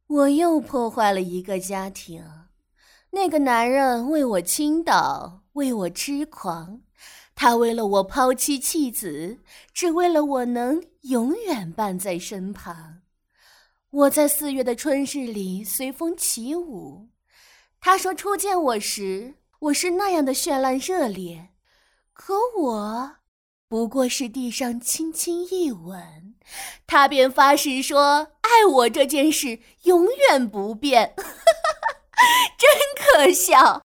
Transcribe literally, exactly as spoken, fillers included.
我又破坏了一个家庭。那个男人为我倾倒，为我痴狂，他为了我抛妻弃子，只为了我能永远伴在身旁。我在四月的春日里随风起舞。他说初见我时，我是那样的绚烂热烈，可我不过是地上轻轻一吻，他便发誓说爱我这件事永远不变。真可笑。